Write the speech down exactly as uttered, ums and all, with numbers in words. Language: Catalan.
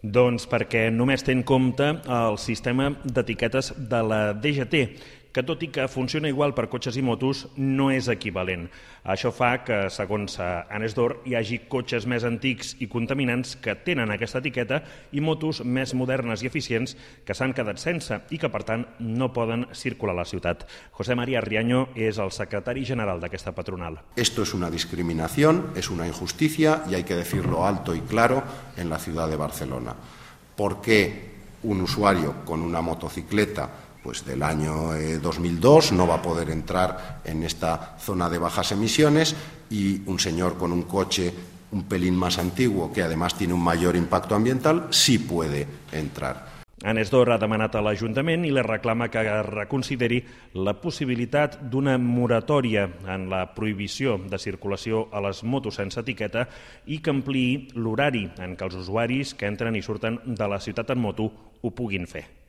Doncs perquè només té en compte el sistema d'etiquetes de la D G T, que tot i que funciona igual per cotxes i motos, no és equivalent. Això fa que, segons Anesdor, hi hagi cotxes més antics i contaminants que tenen aquesta etiqueta i motos més modernes i eficients que s'han quedat sense i que, per tant, no poden circular a la ciutat. José María Riaño és el secretari general d'aquesta patronal. Esto es una discriminación, es una injusticia y hay que decirlo alto y claro en la ciudad de Barcelona. ¿Por qué un usuario con una motocicleta pues del año eh, dos mil dos no va a poder entrar en esta zona de bajas emisiones y un señor con un coche un pelín más antiguo que además tiene un mayor impacto ambiental sí puede entrar? Anesdor ha demanat a l'Ajuntament i li reclama que reconsideri la possibilitat d'una moratòria en la prohibició de circulació a les motos sense etiqueta i que ampliï l'horari en què els usuaris que entren i surten de la ciutat en moto ho puguin fer.